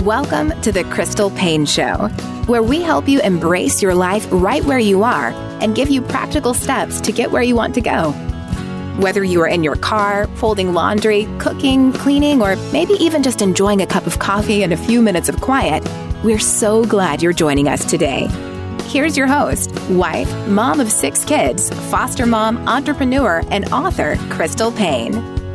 Welcome to the Crystal Paine Show, where we help you embrace your life right where you are and give you practical steps to get where you want to go. Whether you are in your car, folding laundry, cooking, cleaning, or maybe even just enjoying a cup of coffee and a few minutes of quiet, we're so glad you're joining us today. Here's your host, wife, mom of 6 kids, foster mom, entrepreneur, and author, Crystal Paine.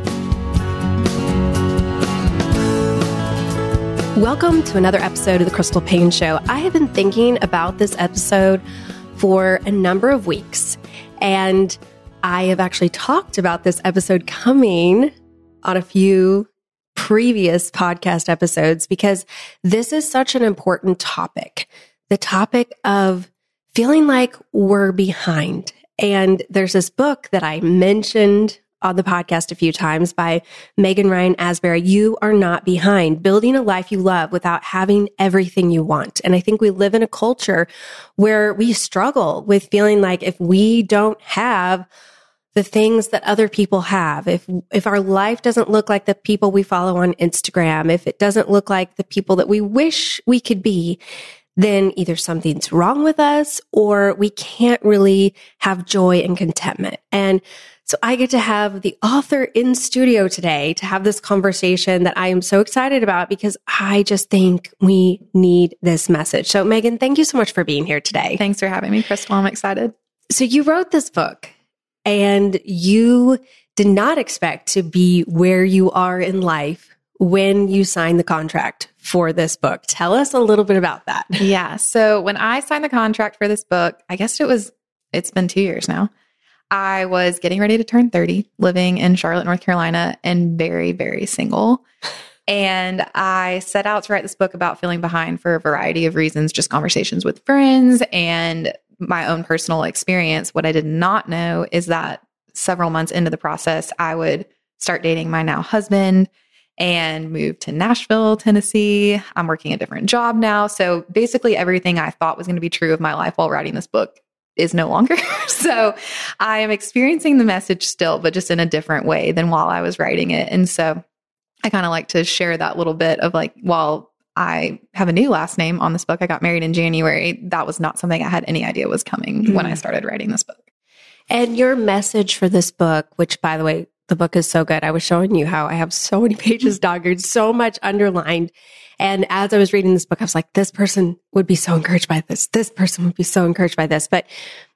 Welcome to another episode of the Crystal Paine Show. I have been thinking about this episode for a number of weeks, and I have actually talked about this episode coming on a few previous podcast episodes because this is such an important topic. The topic of feeling like we're behind. And there's this book that I mentioned on the podcast a few times by Megan Ryan Asbury, You Are Not Behind, Building a Life You Love Without Having Everything You Want. And I think we live in a culture where we struggle with feeling like if we don't have the things that other people have, if our life doesn't look like the people we follow on Instagram, if it doesn't look like the people that we wish we could be, then either something's wrong with us or we can't really have joy and contentment. And so I get to have the author in studio today to have this conversation that I am so excited about because I just think we need this message. So Megan, thank you so much for being here today. Thanks for having me, Crystal. I'm excited. So you wrote this book and you did not expect to be where you are in life when you signed the contract for this book. Tell us a little bit about that. Yeah. So when I signed the contract for this book, I guess it's been 2 years now. I was getting ready to turn 30, living in Charlotte, North Carolina, and very, very single. And I set out to write this book about feeling behind for a variety of reasons, just conversations with friends and my own personal experience. What I did not know is that several months into the process, I would start dating my now husband and move to Nashville, Tennessee. I'm working a different job now. So basically everything I thought was going to be true of my life while writing this book is no longer. So I am experiencing the message still, but just in a different way than while I was writing it. And so I kind of like to share that little bit of like, while I have a new last name on this book, I got married in January. That was not something I had any idea was coming when I started writing this book. And your message for this book, which by the way, the book is so good. I was showing you how I have so many pages doggered, so much underlined. And as I was reading this book, I was like, this person would be so encouraged by this. This person would be so encouraged by this. But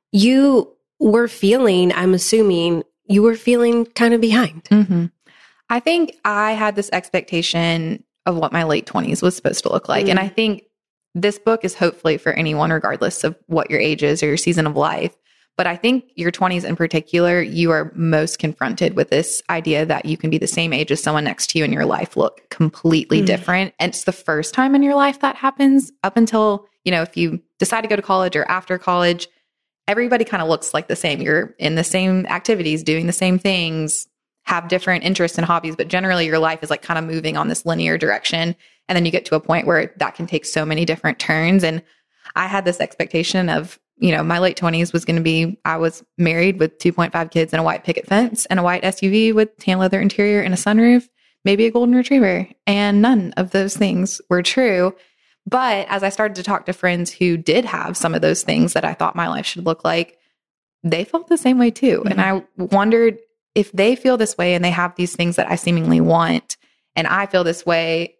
you were feeling, I'm assuming you were feeling kind of behind. Mm-hmm. I think I had this expectation of what my late 20s was supposed to look like. And I think this book is hopefully for anyone, regardless of what your age is or your season of life. But I think your 20s in particular, you are most confronted with this idea that you can be the same age as someone next to you and your life look completely different. And it's the first time in your life that happens. Up until, if you decide to go to college or after college, everybody kind of looks like the same. You're in the same activities, doing the same things, have different interests and hobbies, but generally your life is like kind of moving on this linear direction. And then you get to a point where that can take so many different turns. And I had this expectation of, my late 20s was going to be, I was married with 2.5 kids and a white picket fence and a white SUV with tan leather interior and a sunroof, maybe a golden retriever. And none of those things were true. But as I started to talk to friends who did have some of those things that I thought my life should look like, they felt the same way too. Mm-hmm. And I wondered if they feel this way and they have these things that I seemingly want, and I feel this way,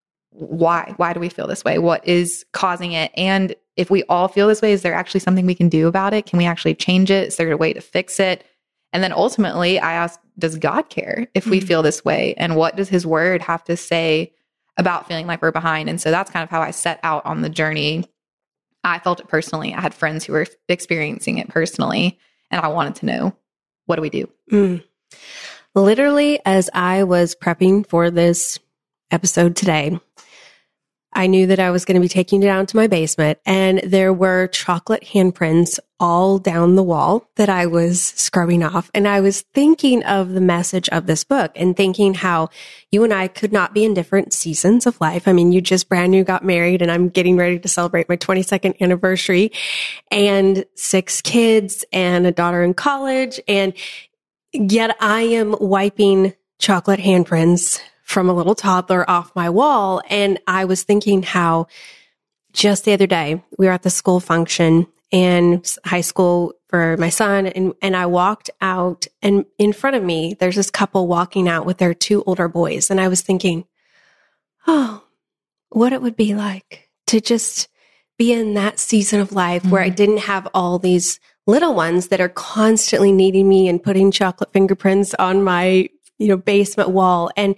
why? Why do we feel this way? What is causing it? And if we all feel this way, is there actually something we can do about it? Can we actually change it? Is there a way to fix it? And then ultimately, I asked, does God care if we feel this way? And what does his word have to say about feeling like we're behind? And so that's kind of how I set out on the journey. I felt it personally. I had friends who were experiencing it personally, and I wanted to know, what do we do? Literally, as I was prepping for this episode today, I knew that I was going to be taking it down to my basement, and there were chocolate handprints all down the wall that I was scrubbing off. And I was thinking of the message of this book and thinking how you and I could not be in different seasons of life. I mean, you just brand new got married, and I'm getting ready to celebrate my 22nd anniversary, and 6 kids and a daughter in college. And yet I am wiping chocolate handprints from a little toddler off my wall. And I was thinking how just the other day we were at the school function in high school for my son. And I walked out, and in front of me, there's this couple walking out with their 2 older boys. And I was thinking, oh, what it would be like to just be in that season of life where I didn't have all these little ones that are constantly needing me and putting chocolate fingerprints on my, basement wall. And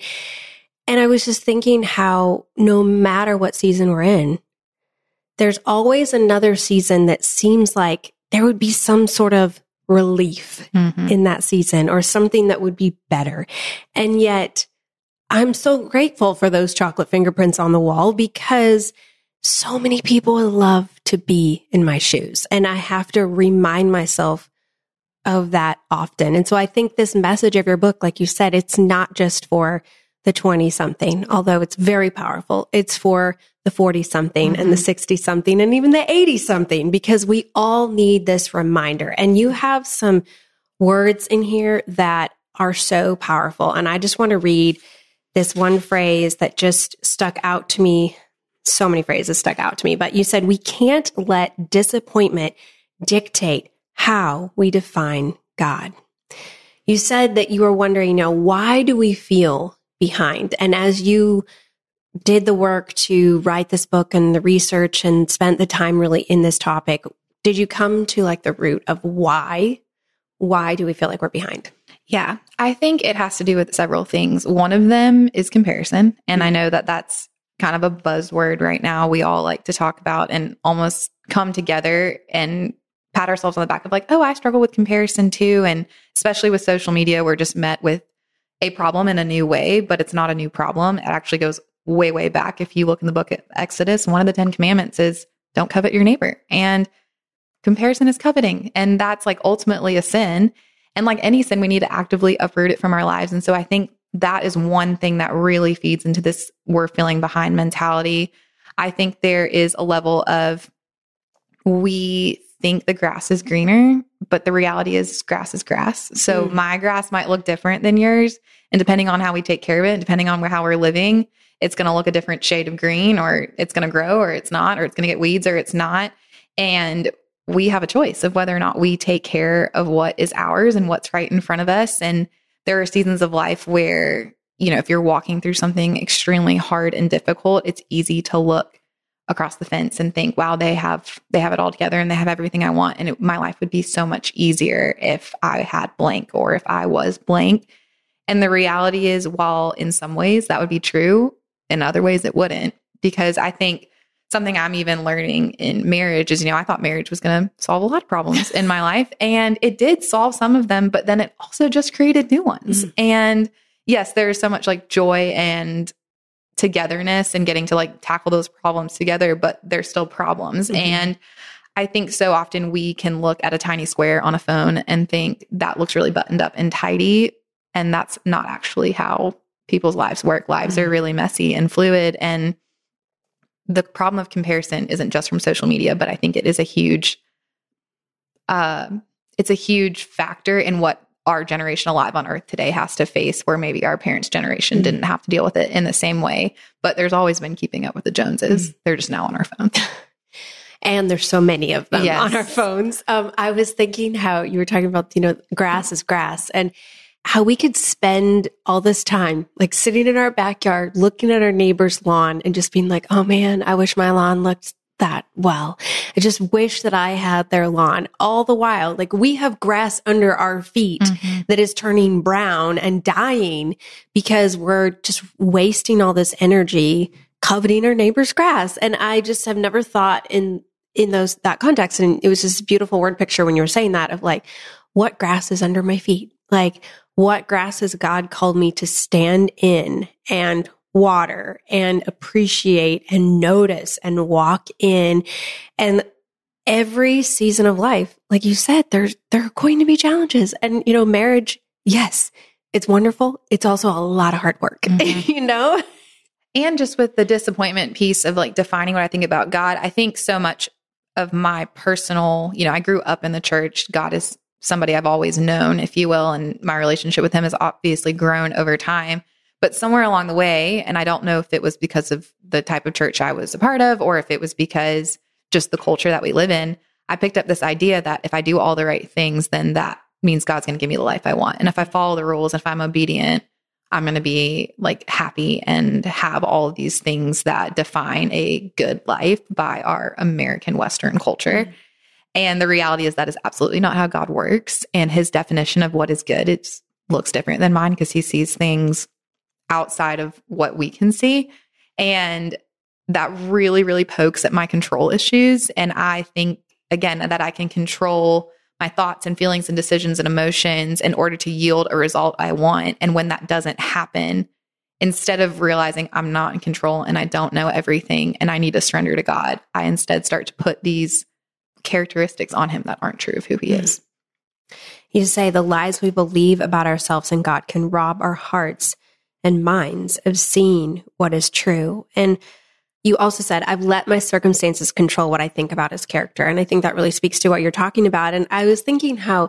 I was just thinking how no matter what season we're in, there's always another season that seems like there would be some sort of relief in that season or something that would be better. And yet I'm so grateful for those chocolate fingerprints on the wall because so many people would love to be in my shoes. And I have to remind myself of that often. And so I think this message of your book, like you said, it's not just for the 20-something, although it's very powerful. It's for the 40-something and the 60-something and even the 80-something, because we all need this reminder. And you have some words in here that are so powerful. And I just want to read this one phrase that just stuck out to me. So many phrases stuck out to me, but you said, we can't let disappointment dictate how we define God. You said that you were wondering, why do we feel behind? And as you did the work to write this book and the research and spent the time really in this topic, did you come to like the root of why do we feel like we're behind? Yeah, I think it has to do with several things. One of them is comparison. And I know that that's kind of a buzzword right now. We all like to talk about and almost come together and pat ourselves on the back of like, oh, I struggle with comparison too. And especially with social media, we're just met with a problem in a new way, but it's not a new problem. It actually goes way, way back. If you look in the book of Exodus, one of the 10 commandments is don't covet your neighbor. And comparison is coveting. And that's like ultimately a sin. And like any sin, we need to actively uproot it from our lives. And so I think that is one thing that really feeds into this we're feeling behind mentality. I think there is a level of we think the grass is greener, but the reality is grass is grass. So my grass might look different than yours. And depending on how we take care of it, depending on how we're living, it's going to look a different shade of green, or it's going to grow or it's not, or it's going to get weeds or it's not. And we have a choice of whether or not we take care of what is ours and what's right in front of us. And there are seasons of life where, if you're walking through something extremely hard and difficult, it's easy to look across the fence and think, wow, they have it all together and they have everything I want. And my life would be so much easier if I had blank or if I was blank. And the reality is, while in some ways that would be true, in other ways it wouldn't, because I think something I'm even learning in marriage is, I thought marriage was going to solve a lot of problems in my life, and it did solve some of them, but then it also just created new ones. And yes, there's so much like joy and togetherness and getting to like tackle those problems together, but there's still problems. And I think so often we can look at a tiny square on a phone and think that looks really buttoned up and tidy. And that's not actually how people's lives work. Lives are really messy and fluid. And the problem of comparison isn't just from social media, but I think it is a huge factor in what our generation alive on earth today has to face, where maybe our parents' generation didn't have to deal with it in the same way. But there's always been keeping up with the Joneses. They're just now on our phone. And there's so many of them on our phones. I was thinking how you were talking about, grass is grass, and how we could spend all this time like sitting in our backyard, looking at our neighbor's lawn and just being like, oh man, I wish my lawn looked that well. I just wish that I had their lawn. All the while, like we have grass under our feet that is turning brown and dying because we're just wasting all this energy coveting our neighbor's grass. And I just have never thought in that context. And it was this beautiful word picture when you were saying that of like, what grass is under my feet? Like, what grass has God called me to stand in and water and appreciate and notice and walk in? And every season of life, like you said, there are going to be challenges. And, marriage, yes, it's wonderful. It's also a lot of hard work, And just with the disappointment piece of like defining what I think about God, I think so much of my personal, I grew up in the church. God is somebody I've always known, if you will, and my relationship with him has obviously grown over time. But somewhere along the way, and I don't know if it was because of the type of church I was a part of, or if it was because just the culture that we live in, I picked up this idea that if I do all the right things, then that means God's going to give me the life I want. And if I follow the rules, if I'm obedient, I'm going to be like happy and have all of these things that define a good life by our American Western culture. Mm-hmm. And the reality is that is absolutely not how God works. And his definition of what is good, it looks different than mine because he sees things outside of what we can see. And that really, really pokes at my control issues. And I think, again, that I can control my thoughts and feelings and decisions and emotions in order to yield a result I want. And when that doesn't happen, instead of realizing I'm not in control and I don't know everything and I need to surrender to God, I instead start to put these characteristics on him that aren't true of who he is. You say the lies we believe about ourselves and God can rob our hearts and minds of seeing what is true. And you also said, I've let my circumstances control what I think about his character. And I think that really speaks to what you're talking about. And I was thinking how,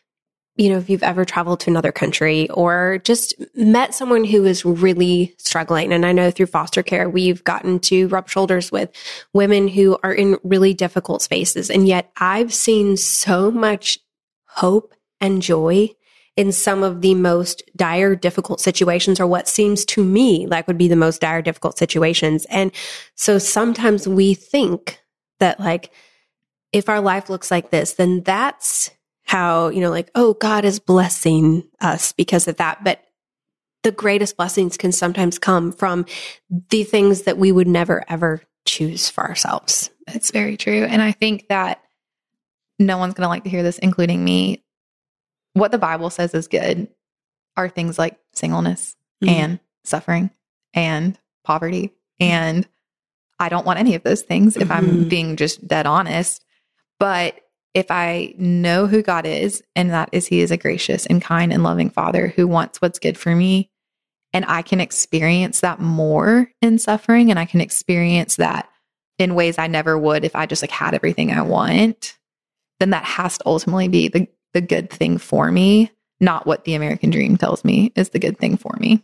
if you've ever traveled to another country or just met someone who is really struggling. And I know through foster care, we've gotten to rub shoulders with women who are in really difficult spaces. And yet I've seen so much hope and joy in some of the most dire, difficult situations, or what seems to me like would be the most dire, difficult situations. And so sometimes we think that like, if our life looks like this, then that's how, oh, God is blessing us because of that. But the greatest blessings can sometimes come from the things that we would never, ever choose for ourselves. It's very true. And I think that no one's going to like to hear this, including me. What the Bible says is good are things like singleness and suffering and poverty. And I don't want any of those things if I'm being just dead honest. But if I know who God is, and that is he is a gracious and kind and loving Father who wants what's good for me, and I can experience that more in suffering, and I can experience that in ways I never would if I just like had everything I want, then that has to ultimately be the good thing for me, not what the American dream tells me is the good thing for me.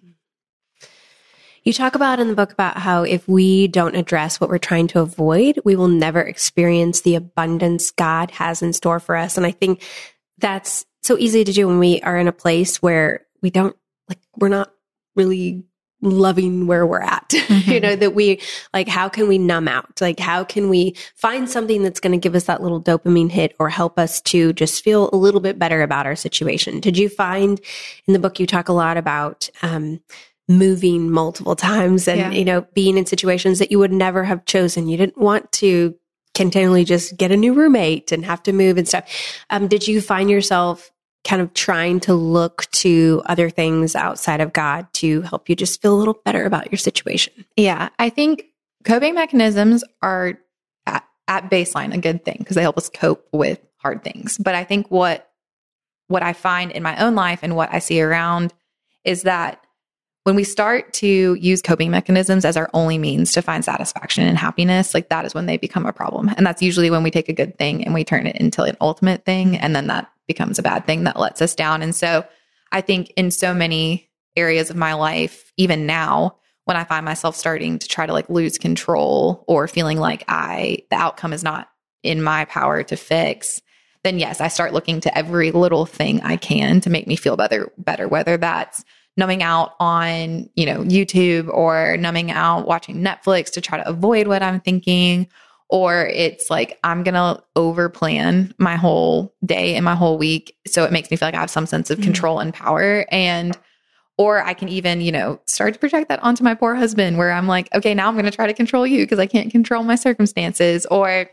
You talk about in the book about how if we don't address what we're trying to avoid, we will never experience the abundance God has in store for us. And I think that's so easy to do when we are in a place where we're not really loving where we're at, that we like, how can we numb out? Like, how can we find something that's going to give us that little dopamine hit or help us to just feel a little bit better about our situation? Did you find in the book, you talk a lot about, moving multiple times and, being in situations that you would never have chosen. You didn't want to continually just get a new roommate and have to move and stuff. Did you find yourself kind of trying to look to other things outside of God to help you just feel a little better about your situation? Yeah, I think coping mechanisms are at baseline a good thing because they help us cope with hard things. But I think what I find in my own life and what I see around is that when we start to use coping mechanisms as our only means to find satisfaction and happiness, like that is when they become a problem. And that's usually when we take a good thing and we turn it into an ultimate thing. And then that becomes a bad thing that lets us down. And so I think in so many areas of my life, even now, when I find myself starting to try to like lose control or feeling like the outcome is not in my power to fix, then yes, I start looking to every little thing I can to make me feel better, whether that's numbing out on, YouTube or numbing out watching Netflix to try to avoid what I'm thinking. Or it's like, I'm going to overplan my whole day and my whole week. So it makes me feel like I have some sense of control and power. Or I can even, start to project that onto my poor husband where I'm like, okay, now I'm going to try to control you because I can't control my circumstances. Or,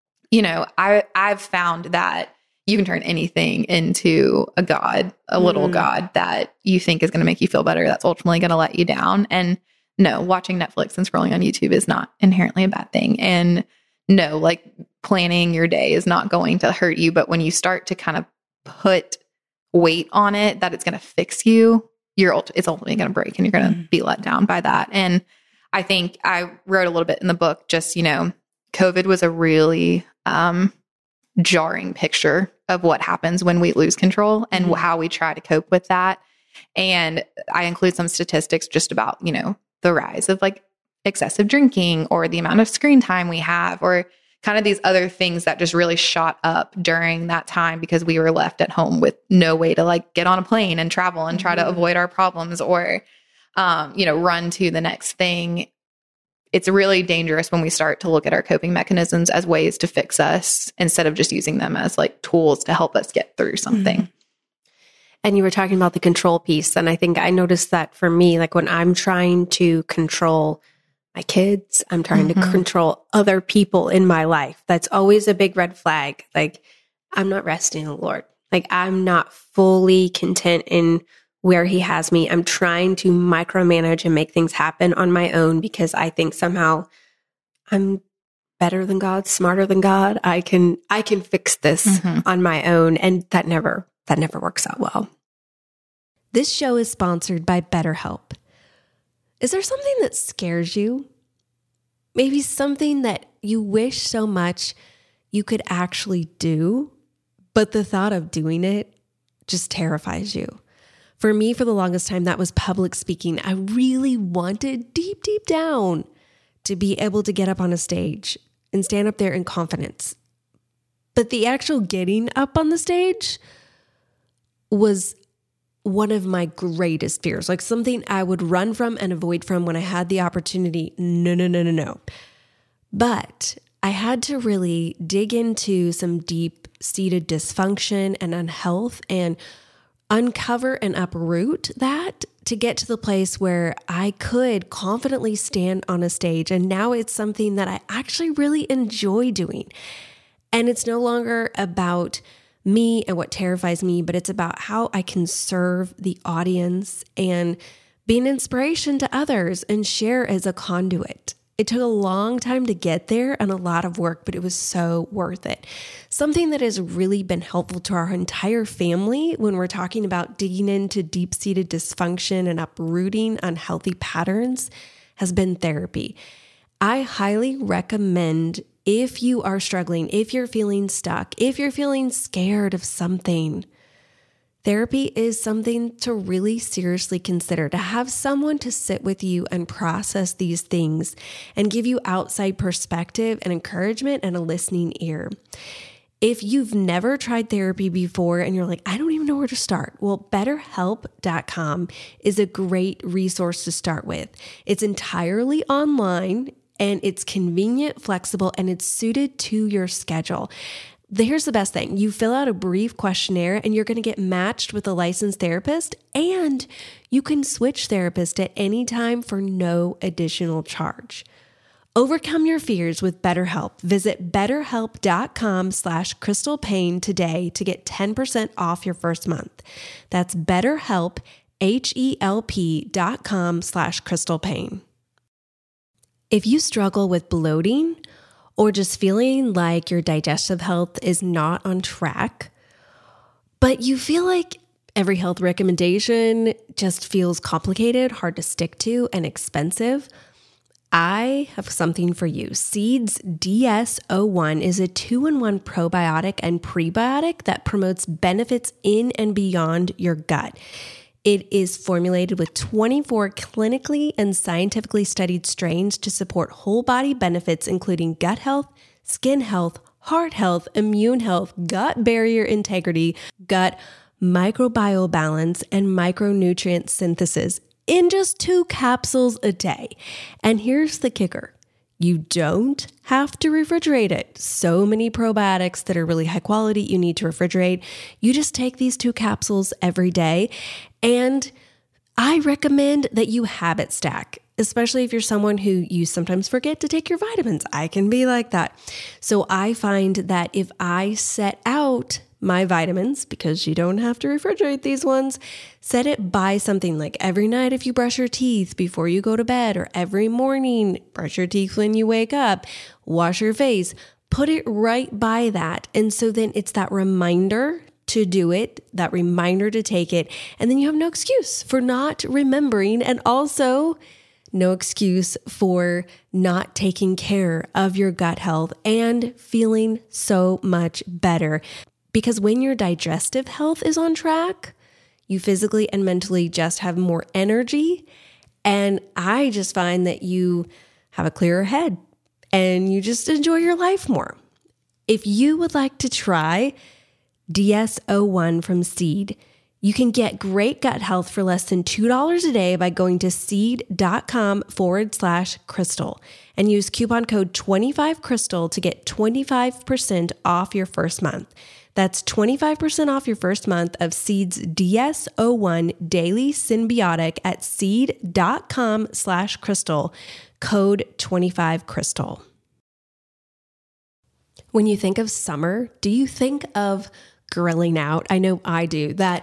I've found that you can turn anything into a God, a little God that you think is going to make you feel better. That's ultimately going to let you down. And no, watching Netflix and scrolling on YouTube is not inherently a bad thing. And no, like planning your day is not going to hurt you. But when you start to kind of put weight on it, that it's going to fix you, it's ultimately going to break and you're going to be let down by that. And I think I wrote a little bit in the book, just, COVID was a really jarring picture of what happens when we lose control and how we try to cope with that. And I include some statistics just about, the rise of like excessive drinking or the amount of screen time we have, or kind of these other things that just really shot up during that time because we were left at home with no way to like get on a plane and travel and try to avoid our problems or, run to the next thing. It's really dangerous when we start to look at our coping mechanisms as ways to fix us instead of just using them as like tools to help us get through something. Mm-hmm. And you were talking about the control piece. And I think I noticed that for me, like when I'm trying to control my kids, I'm trying to control other people in my life. That's always a big red flag. Like I'm not resting in the Lord. Like I'm not fully content in where he has me. I'm trying to micromanage and make things happen on my own because I think somehow I'm better than God, smarter than God. I can fix this on my own. And that never works out well. This show is sponsored by BetterHelp. Is there something that scares you? Maybe something that you wish so much you could actually do, but the thought of doing it just terrifies you. For me, for the longest time, that was public speaking. I really wanted deep, deep down to be able to get up on a stage and stand up there in confidence. But the actual getting up on the stage was one of my greatest fears, like something I would run from and avoid from when I had the opportunity. No. But I had to really dig into some deep-seated dysfunction and unhealth and uncover and uproot that to get to the place where I could confidently stand on a stage. And now it's something that I actually really enjoy doing. And it's no longer about me and what terrifies me, but it's about how I can serve the audience and be an inspiration to others and share as a conduit. It took a long time to get there and a lot of work, but it was so worth it. Something that has really been helpful to our entire family when we're talking about digging into deep-seated dysfunction and uprooting unhealthy patterns has been therapy. I highly recommend, if you are struggling, if you're feeling stuck, if you're feeling scared of something, therapy is something to really seriously consider, to have someone to sit with you and process these things and give you outside perspective and encouragement and a listening ear. If you've never tried therapy before and you're like, I don't even know where to start, well, BetterHelp.com is a great resource to start with. It's entirely online and it's convenient, flexible, and it's suited to your schedule. Here's the best thing. You fill out a brief questionnaire and you're going to get matched with a licensed therapist, and you can switch therapists at any time for no additional charge. Overcome your fears with BetterHelp. Visit BetterHelp.com/CrystalPain today to get 10% off your first month. That's BetterHelp, HELP.com/CrystalPain. If you struggle with bloating or just feeling like your digestive health is not on track, but you feel like every health recommendation just feels complicated, hard to stick to, and expensive, I have something for you. Seeds DS-01 is a 2-in-1 probiotic and prebiotic that promotes benefits in and beyond your gut. It is formulated with 24 clinically and scientifically studied strains to support whole body benefits, including gut health, skin health, heart health, immune health, gut barrier integrity, gut microbiome balance, and micronutrient synthesis in just 2 capsules a day. And here's the kicker. You don't have to refrigerate it. So many probiotics that are really high quality, you need to refrigerate. You just take these 2 capsules every day. And I recommend that you habit stack, especially if you're someone who you sometimes forget to take your vitamins. I can be like that. So I find that if I set out my vitamins, because you don't have to refrigerate these ones, set it by something like every night if you brush your teeth before you go to bed, or every morning, brush your teeth when you wake up, wash your face, put it right by that. And so then it's that reminder to do it, that reminder to take it, and then you have no excuse for not remembering, and also no excuse for not taking care of your gut health and feeling so much better. Because when your digestive health is on track, You physically and mentally just have more energy. And I just find that you have a clearer head and you just enjoy your life more. If you would like to try DS-01 from Seed, you can get great gut health for less than $2 a day by going to seed.com/crystal and use coupon code 25crystal to get 25% off your first month. That's 25% off your first month of Seed's DS-01 Daily Symbiotic at seed.com/crystal, code 25crystal. When you think of summer, do you think of grilling out? I know I do. That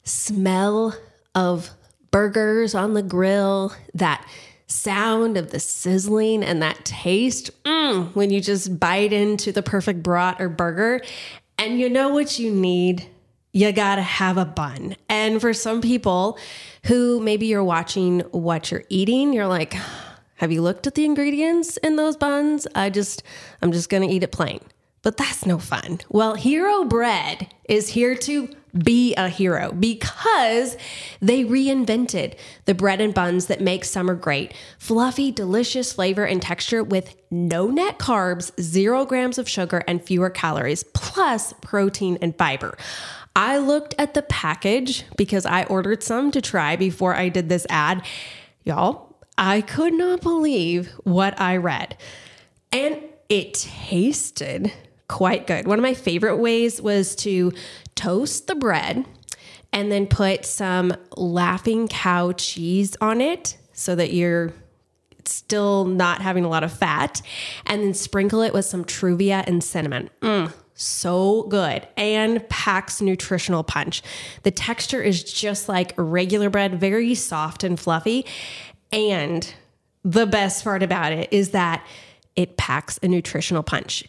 smell of burgers on the grill, that sound of the sizzling, and that taste when you just bite into the perfect brat or burger. And you know what you need? You gotta have a bun. And for some people who maybe you're watching what you're eating, you're like, have you looked at the ingredients in those buns? I'm just gonna eat it plain. But that's no fun. Well, Hero Bread is here to be a hero because they reinvented the bread and buns that make summer great. Fluffy, delicious flavor and texture with no net carbs, 0 grams of sugar, and fewer calories, plus protein and fiber. I looked at the package because I ordered some to try before I did this ad. Y'all, I could not believe what I read. And it tasted quite good. One of my favorite ways was to toast the bread and then put some Laughing Cow cheese on it so that you're still not having a lot of fat, and then sprinkle it with some Truvia and cinnamon. So good, and packs nutritional punch. The texture is just like regular bread, very soft and fluffy. And the best part about it is that it packs a nutritional punch.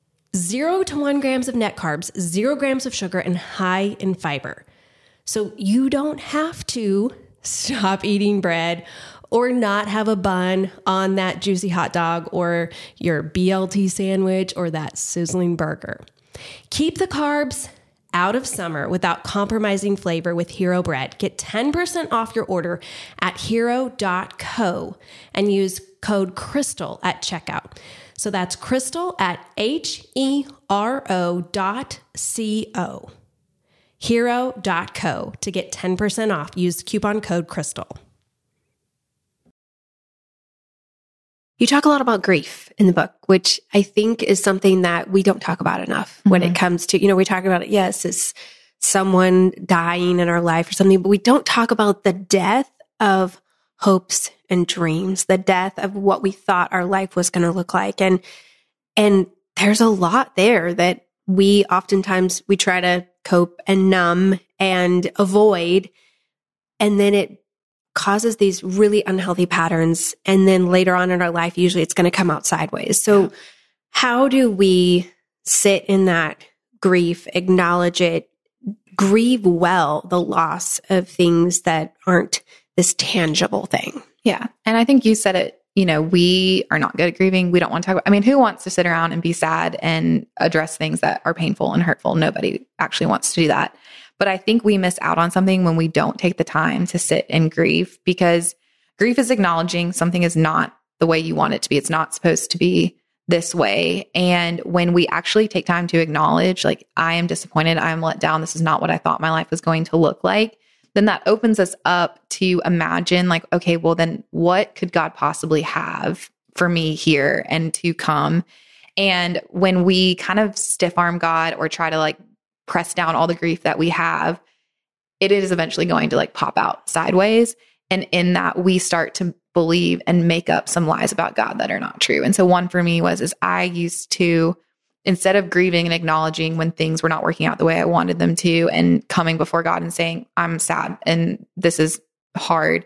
0 to 1 grams of net carbs, 0 grams of sugar, and high in fiber. So you don't have to stop eating bread or not have a bun on that juicy hot dog or your BLT sandwich or that sizzling burger. Keep the carbs out of summer without compromising flavor with Hero Bread. Get 10% off your order at hero.co and use code CRYSTAL at checkout. So that's Crystal at HERO.co. Hero.co to get 10% off. Use coupon code CRYSTAL. You talk a lot about grief in the book, which I think is something that we don't talk about enough when it comes to, we talk about it. Yes, it's someone dying in our life or something, but we don't talk about the death of hopes and dreams, the death of what we thought our life was going to look like. And there's a lot there that we try to cope and numb and avoid. And then it causes these really unhealthy patterns. And then later on in our life, usually it's going to come out sideways. So how do we sit in that grief, acknowledge it, grieve well the loss of things that aren't this tangible thing? Yeah. And I think you said it, we are not good at grieving. We don't want to talk about, who wants to sit around and be sad and address things that are painful and hurtful? Nobody actually wants to do that. But I think we miss out on something when we don't take the time to sit and grieve, because grief is acknowledging something is not the way you want it to be. It's not supposed to be this way. And when we actually take time to acknowledge, like, I am disappointed, I am let down, this is not what I thought my life was going to look like, then that opens us up to imagine, like, okay, well then what could God possibly have for me here and to come? And when we kind of stiff arm God or try to press down all the grief that we have, it is eventually going to pop out sideways. And in that, we start to believe and make up some lies about God that are not true. And so one for me is I used to, instead of grieving and acknowledging when things were not working out the way I wanted them to and coming before God and saying, I'm sad and this is hard,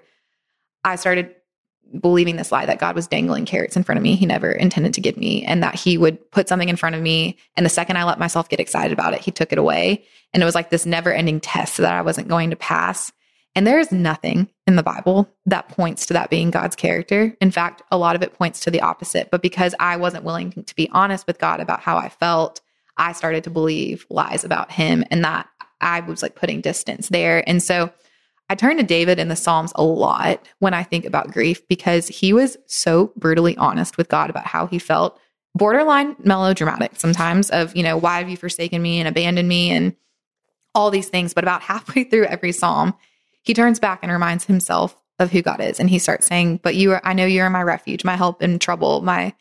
I started believing this lie that God was dangling carrots in front of me he never intended to give me, and that he would put something in front of me, and the second I let myself get excited about it, he took it away. And it was like this never-ending test that I wasn't going to pass. And there is nothing in the Bible that points to that being God's character. In fact, a lot of it points to the opposite. But because I wasn't willing to be honest with God about how I felt, I started to believe lies about him. And that I was like putting distance there. And so I turn to David in the Psalms a lot when I think about grief, because he was so brutally honest with God about how he felt, borderline melodramatic sometimes, of, why have you forsaken me and abandoned me and all these things. But about halfway through every Psalm, he turns back and reminds himself of who God is. And he starts saying, but I know you're my refuge, my help in trouble, my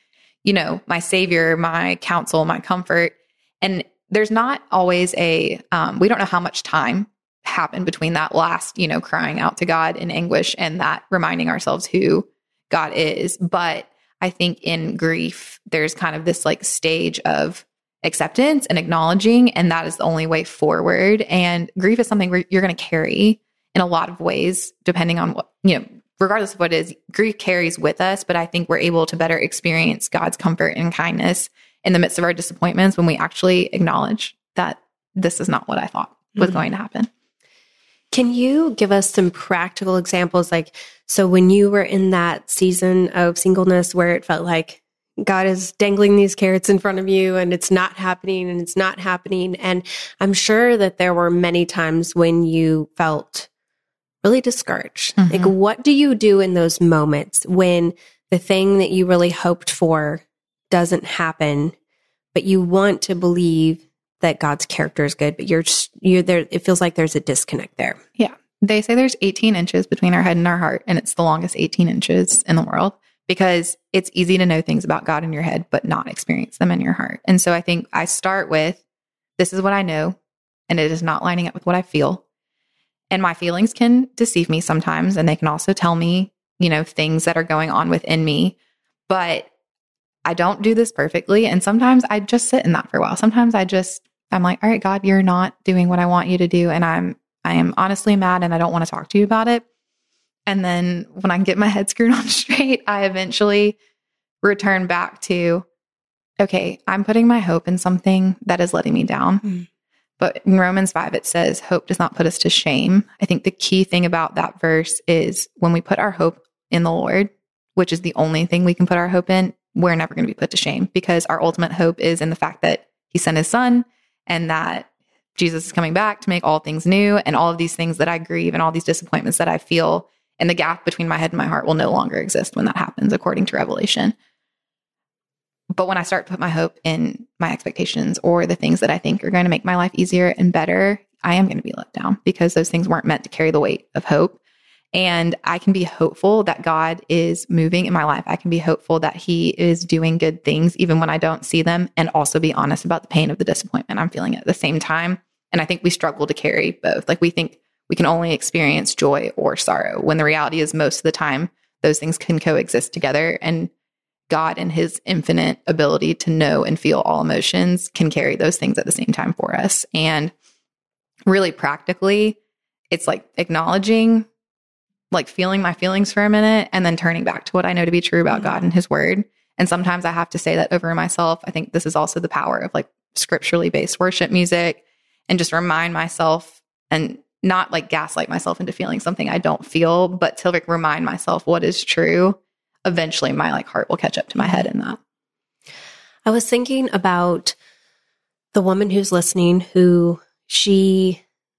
savior, my counsel, my comfort. And there's not always we don't know how much time happened between that last, crying out to God in anguish and that reminding ourselves who God is. But I think in grief, there's kind of this like stage of acceptance and acknowledging, and that is the only way forward. And grief is something where you're going to carry in a lot of ways, depending on what, regardless of what it is, grief carries with us. But I think we're able to better experience God's comfort and kindness in the midst of our disappointments when we actually acknowledge that this is not what I thought was going to happen. Can you give us some practical examples? Like, so when you were in that season of singleness where it felt like God is dangling these carrots in front of you and it's not happening and it's not happening. And I'm sure that there were many times when you felt really discouraged. Mm-hmm. Like, what do you do in those moments when the thing that you really hoped for doesn't happen, but you want to believe that God's character is good, but you're there. It feels like there's a disconnect there. Yeah. They say there's 18 inches between our head and our heart, and it's the longest 18 inches in the world, because it's easy to know things about God in your head, but not experience them in your heart. And so I think I start with, this is what I know, and it is not lining up with what I feel. And my feelings can deceive me sometimes, and they can also tell me, things that are going on within me, but I don't do this perfectly. And sometimes I just sit in that for a while. Sometimes I'm like, all right, God, you're not doing what I want you to do. And I am honestly mad and I don't want to talk to you about it. And then when I get my head screwed on straight, I eventually return back to, okay, I'm putting my hope in something that is letting me down. Mm. But in Romans 5, it says, hope does not put us to shame. I think the key thing about that verse is when we put our hope in the Lord, which is the only thing we can put our hope in, we're never going to be put to shame, because our ultimate hope is in the fact that he sent his son and that Jesus is coming back to make all things new, and all of these things that I grieve and all these disappointments that I feel, and the gap between my head and my heart will no longer exist when that happens, according to Revelation. But when I start to put my hope in my expectations or the things that I think are going to make my life easier and better, I am going to be let down, because those things weren't meant to carry the weight of hope. And I can be hopeful that God is moving in my life. I can be hopeful that he is doing good things, even when I don't see them, and also be honest about the pain of the disappointment I'm feeling at the same time. And I think we struggle to carry both. Like, we think we can only experience joy or sorrow, when the reality is most of the time those things can coexist together. And God, in his infinite ability to know and feel all emotions, can carry those things at the same time for us. And really practically, it's like acknowledging, like feeling my feelings for a minute, and then turning back to what I know to be true about God and his word. And sometimes I have to say that over myself. I think this is also the power of like scripturally based worship music, and just remind myself, and not like gaslight myself into feeling something I don't feel, but to like remind myself what is true. Eventually my like heart will catch up to my head in that. I was thinking about the woman who's listening, who she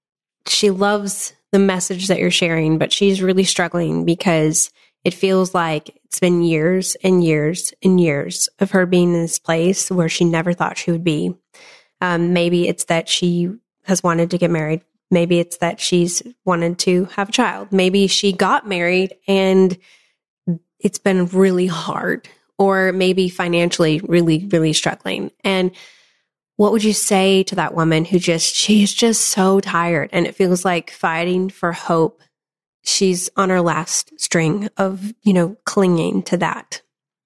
loves the message that you're sharing, but she's really struggling because it feels like it's been years and years and years of her being in this place where she never thought she would be. Maybe it's that she has wanted to get married. Maybe it's that she's wanted to have a child. Maybe she got married and it's been really hard, or maybe financially really, really struggling. And what would you say to that woman who she's just so tired, and it feels like fighting for hope, she's on her last string of, clinging to that?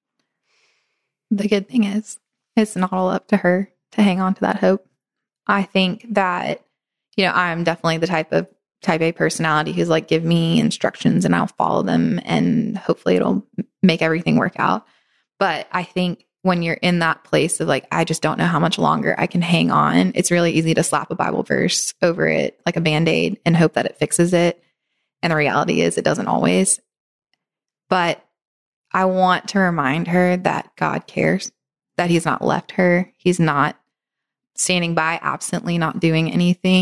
The good thing is, it's not all up to her to hang on to that hope. I think that, I'm definitely the type A personality who's like, give me instructions and I'll follow them, and hopefully it'll make everything work out. But I think when you're in that place of like, I just don't know how much longer I can hang on, it's really easy to slap a Bible verse over it like a Band-Aid and hope that it fixes it. And the reality is it doesn't always. But I want to remind her that God cares, that he's not left her. He's not standing by absently, not doing anything.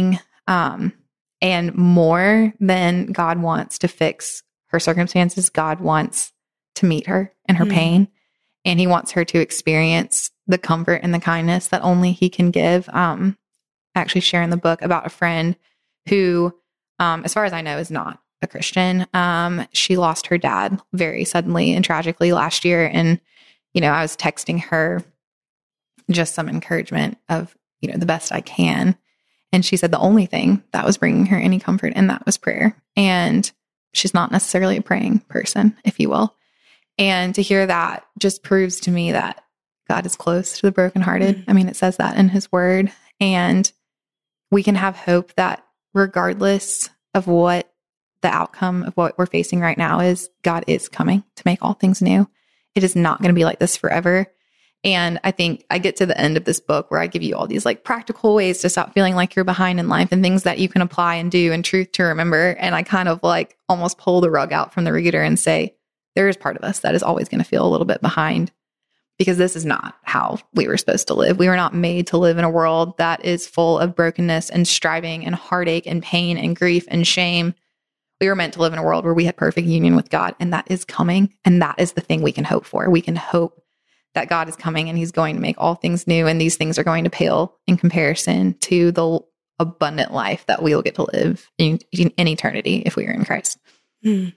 And more than God wants to fix her circumstances, God wants to meet her in her pain. And he wants her to experience the comfort and the kindness that only he can give. I actually share in the book about a friend who, as far as I know, is not a Christian. She lost her dad very suddenly and tragically last year. And, I was texting her just some encouragement of, the best I can. And she said the only thing that was bringing her any comfort, and that was prayer. And she's not necessarily a praying person, if you will. And to hear that just proves to me that God is close to the brokenhearted. I mean, it says that in his word. And we can have hope that regardless of what the outcome of what we're facing right now is, God is coming to make all things new. It is not going to be like this forever. And I think I get to the end of this book where I give you all these like practical ways to stop feeling like you're behind in life and things that you can apply and do and truth to remember. And I kind of like almost pull the rug out from the reader and say, there is part of us that is always going to feel a little bit behind, because this is not how we were supposed to live. We were not made to live in a world that is full of brokenness and striving and heartache and pain and grief and shame. We were meant to live in a world where we had perfect union with God, and that is coming. And that is the thing we can hope for. We can hope that God is coming and he's going to make all things new. And these things are going to pale in comparison to the abundant life that we will get to live in eternity if we are in Christ. One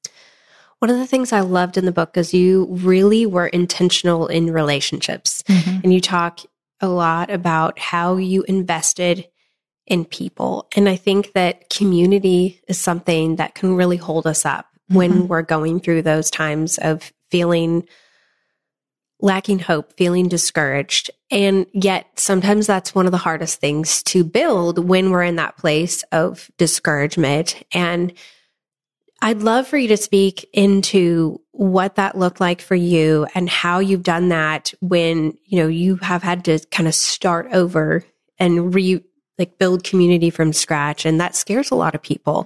of the things I loved in the book is you really were intentional in relationships. And you talk a lot about how you invested in people. And I think that community is something that can really hold us up when we're going through those times of feeling lacking hope, feeling discouraged. And yet sometimes that's one of the hardest things to build when we're in that place of discouragement. And I'd love for you to speak into what that looked like for you and how you've done that when, you have had to kind of start over and build community from scratch. And that scares a lot of people.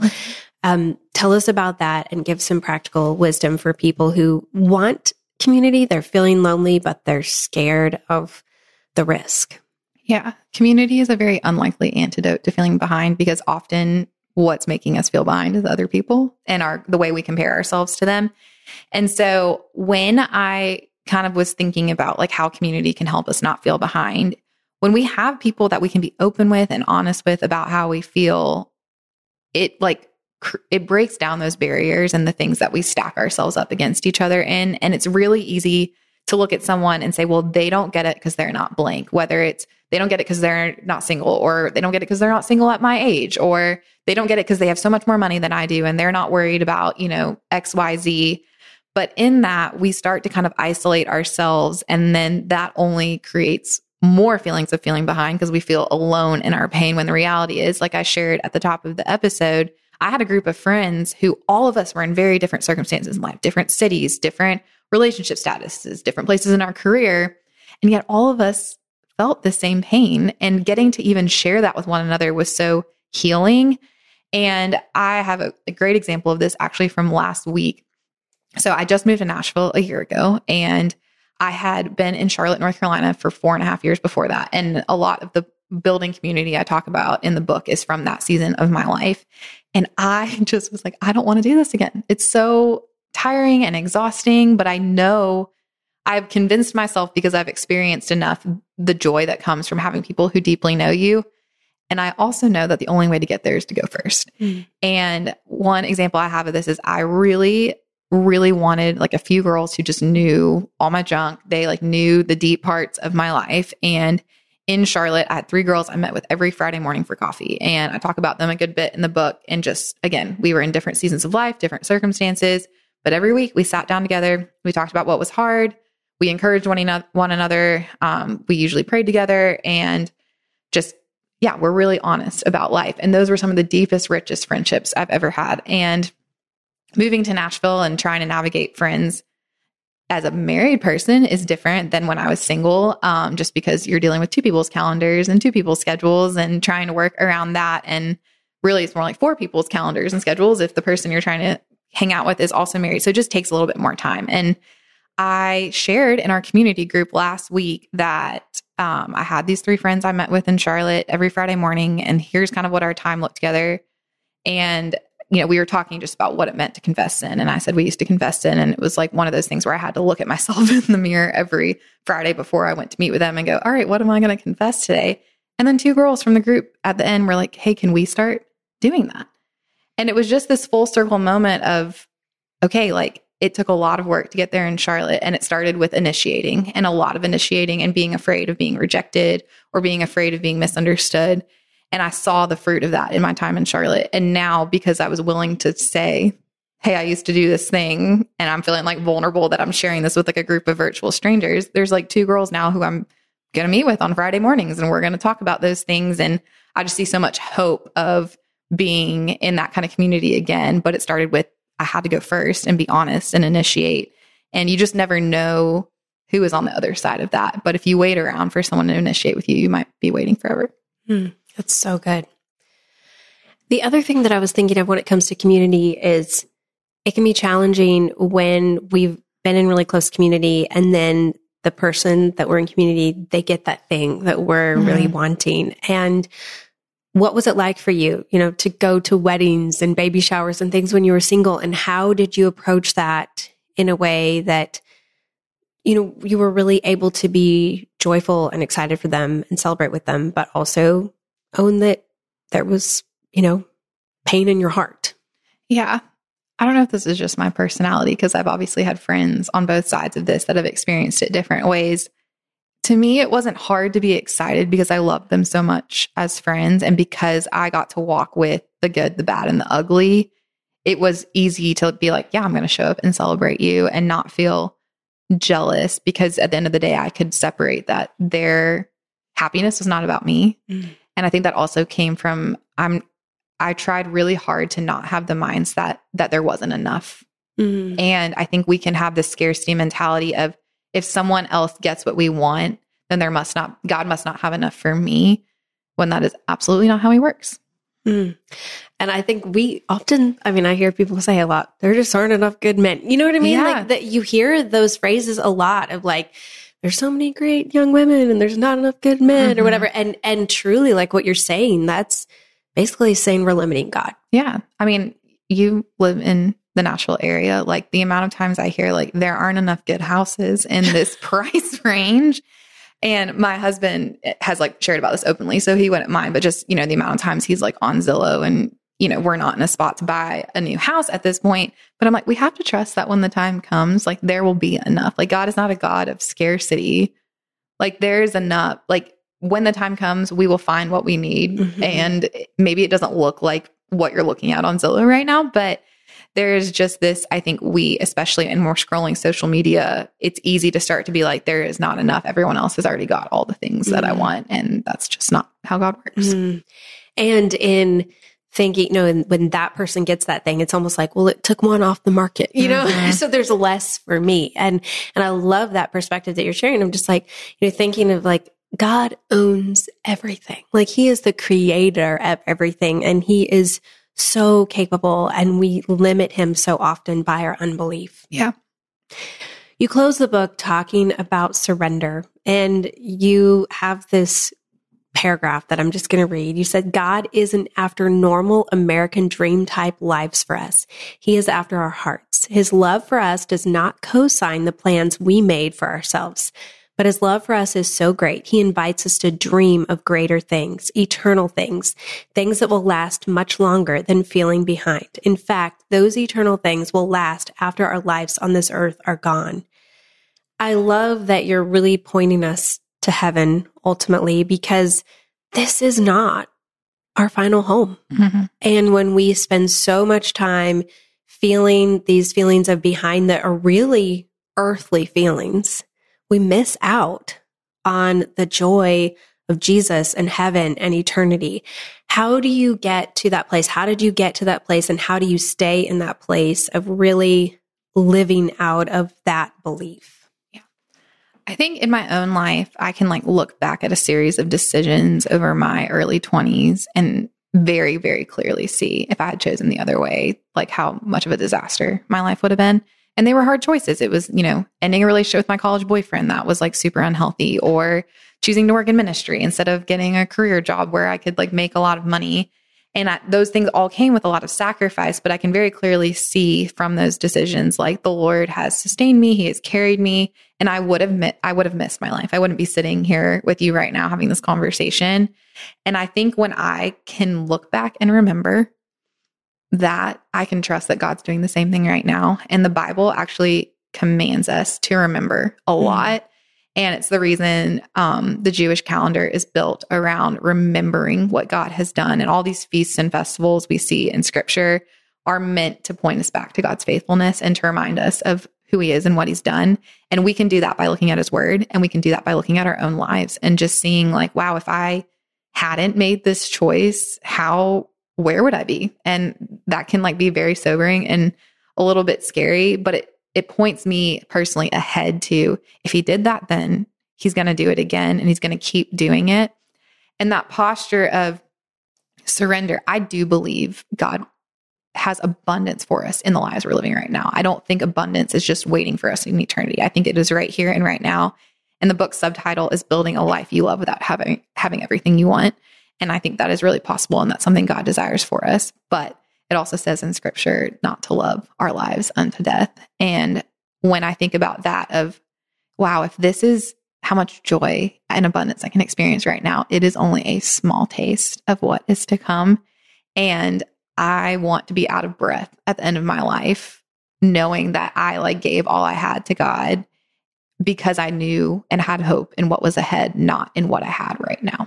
Tell us about that and give some practical wisdom for people who want community. They're feeling lonely, but they're scared of the risk. Yeah. Community is a very unlikely antidote to feeling behind, because often what's making us feel behind is other people and the way we compare ourselves to them. And so when I kind of was thinking about like how community can help us not feel behind, when we have people that we can be open with and honest with about how we feel, it breaks down those barriers and the things that we stack ourselves up against each other in. And it's really easy to look at someone and say, well, they don't get it because they're not blank, whether it's they don't get it because they're not single, or they don't get it because they're not single at my age, or they don't get it because they have so much more money than I do and they're not worried about, X, Y, Z. But in that, we start to kind of isolate ourselves. And then that only creates more feelings of feeling behind, because we feel alone in our pain, when the reality is, like I shared at the top of the episode, I had a group of friends who all of us were in very different circumstances in life, different cities, different relationship statuses, different places in our career. And yet all of us felt the same pain, and getting to even share that with one another was so healing. And I have a great example of this actually from last week. So I just moved to Nashville a year ago, and I had been in Charlotte, North Carolina for 4.5 years before that. And a lot of the building community I talk about in the book is from that season of my life. And I just was like, I don't want to do this again. It's so tiring and exhausting, but I know I've convinced myself, because I've experienced enough, the joy that comes from having people who deeply know you. And I also know that the only way to get there is to go first. And one example I have of this is I really wanted like a few girls who just knew all my junk. They knew the deep parts of my life. And in Charlotte, I had 3 girls I met with every Friday morning for coffee. And I talk about them a good bit in the book. And just, again, we were in different seasons of life, different circumstances. But every week we sat down together. We talked about what was hard. We encouraged one another. We usually prayed together, and just, we're really honest about life. And those were some of the deepest, richest friendships I've ever had. And moving to Nashville and trying to navigate friends as a married person is different than when I was single, just because you're dealing with 2 people's calendars and 2 people's schedules and trying to work around that. And really, it's more like 4 people's calendars and schedules if the person you're trying to hang out with is also married. So it just takes a little bit more time. And I shared in our community group last week that I had these 3 friends I met with in Charlotte every Friday morning, and here's kind of what our time looked together. And, we were talking just about what it meant to confess sin. And I said, we used to confess sin. And it was like one of those things where I had to look at myself in the mirror every Friday before I went to meet with them and go, all right, what am I going to confess today? And then 2 girls from the group at the end were like, hey, can we start doing that? And it was just this full circle moment of, okay, like it took a lot of work to get there in Charlotte. And it started with initiating, and a lot of initiating and being afraid of being rejected or being afraid of being misunderstood. And I saw the fruit of that in my time in Charlotte. And now, because I was willing to say, hey, I used to do this thing and I'm feeling like vulnerable that I'm sharing this with like a group of virtual strangers, there's like 2 girls now who I'm going to meet with on Friday mornings, and we're going to talk about those things. And I just see so much hope of being in that kind of community again. But it started with, I had to go first and be honest and initiate. And you just never know who is on the other side of that. But if you wait around for someone to initiate with you, you might be waiting forever. That's so good. The other thing that I was thinking of when it comes to community is it can be challenging when we've been in really close community, and then the person that we're in community, they get that thing that we're really wanting. And what was it like for you, to go to weddings and baby showers and things when you were single? And how did you approach that in a way that, you were really able to be joyful and excited for them and celebrate with them, but also own that there was, pain in your heart? Yeah. I don't know if this is just my personality, because I've obviously had friends on both sides of this that have experienced it different ways. To me, it wasn't hard to be excited because I loved them so much as friends. And because I got to walk with the good, the bad, and the ugly, it was easy to be like, yeah, I'm going to show up and celebrate you and not feel jealous, because at the end of the day, I could separate that their happiness was not about me. And I think that also came from, I tried really hard to not have the mindset that there wasn't enough. And I think we can have this scarcity mentality of, if someone else gets what we want, then God must not have enough for me, when that is absolutely not how he works. And I think we often, I hear people say a lot, there just aren't enough good men. You know what I mean? Yeah. Like that you hear those phrases a lot of like, there's so many great young women and there's not enough good men or whatever. And truly, like what you're saying, that's basically saying we're limiting God. Yeah. You live in the Nashville area. Like the amount of times I hear like there aren't enough good houses in this price range. And my husband has like shared about this openly, so he wouldn't mind, but just, the amount of times he's like on Zillow and, we're not in a spot to buy a new house at this point. But I'm like, we have to trust that when the time comes, like there will be enough. Like God is not a God of scarcity. Like there's enough. Like when the time comes, we will find what we need. And maybe it doesn't look like what you're looking at on Zillow right now, but there's just this, I think especially when we're scrolling social media, it's easy to start to be like, there is not enough. Everyone else has already got all the things that I want. And that's just not how God works. And in thinking, when that person gets that thing, it's almost like, well, it took one off the market, so there's less for me. And I love that perspective that you're sharing. I'm just like, thinking of like, God owns everything. Like he is the creator of everything, and he is so capable, and we limit him so often by our unbelief. Yeah. You close the book talking about surrender, and you have this paragraph that I'm just going to read. You said, God isn't after normal American dream type lives for us. He is after our hearts. His love for us does not co-sign the plans we made for ourselves. But his love for us is so great. He invites us to dream of greater things, eternal things, things that will last much longer than feeling behind. In fact, those eternal things will last after our lives on this earth are gone. I love that you're really pointing us to heaven ultimately, because this is not our final home. And when we spend so much time feeling these feelings of behind that are really earthly feelings, we miss out on the joy of Jesus and heaven and eternity. How do you get to that place? How did you get to that place? And how do you stay in that place of really living out of that belief? Yeah. I think in my own life, I can like look back at a series of decisions over my early 20s and very, very clearly see, if I had chosen the other way, like how much of a disaster my life would have been. And they were hard choices. It was, ending a relationship with my college boyfriend that was like super unhealthy, or choosing to work in ministry instead of getting a career job where I could like make a lot of money. And those things all came with a lot of sacrifice, but I can very clearly see from those decisions, like the Lord has sustained me. He has carried me, and I would have missed my life. I wouldn't be sitting here with you right now having this conversation. And I think when I can look back and remember that, I can trust that God's doing the same thing right now. And the Bible actually commands us to remember a lot. And it's the reason the Jewish calendar is built around remembering what God has done. And all these feasts and festivals we see in Scripture are meant to point us back to God's faithfulness and to remind us of who He is and what He's done. And we can do that by looking at His Word, and we can do that by looking at our own lives and just seeing like, wow, if I hadn't made this choice, where would I be? And that can like be very sobering and a little bit scary, but it points me personally ahead to, if He did that, then He's going to do it again, and He's going to keep doing it. And that posture of surrender, I do believe God has abundance for us in the lives we're living right now. I don't think abundance is just waiting for us in eternity. I think it is right here and right now. And the book's subtitle is Building a Life You Love Without Having Everything You Want. And I think that is really possible, and that's something God desires for us. But it also says in Scripture not to love our lives unto death. And when I think about that of, wow, if this is how much joy and abundance I can experience right now, it is only a small taste of what is to come. And I want to be out of breath at the end of my life, knowing that I like gave all I had to God because I knew and had hope in what was ahead, not in what I had right now.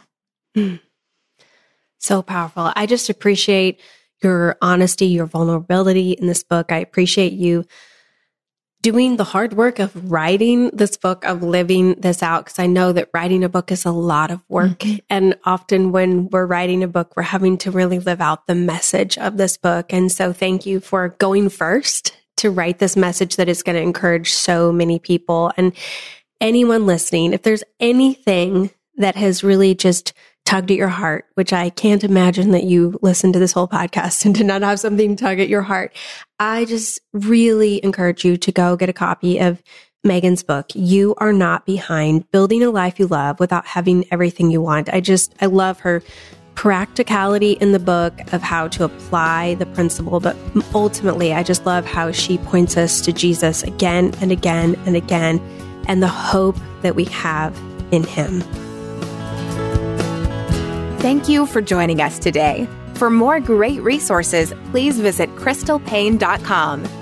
So powerful. I just appreciate your honesty, your vulnerability in this book. I appreciate you doing the hard work of writing this book, of living this out, because I know that writing a book is a lot of work. Mm-hmm. And often when we're writing a book, we're having to really live out the message of this book. And so thank you for going first to write this message that is going to encourage so many people. And anyone listening, if there's anything that has really just tugged at your heart, which I can't imagine that you listened to this whole podcast and did not have something tug at your heart, I just really encourage you to go get a copy of Megan's book, You Are Not Behind, Building a Life You Love Without Having Everything You Want. I love her practicality in the book of how to apply the principle, but ultimately, I just love how she points us to Jesus again and again and again, and the hope that we have in Him. Thank you for joining us today. For more great resources, please visit crystalpaine.com.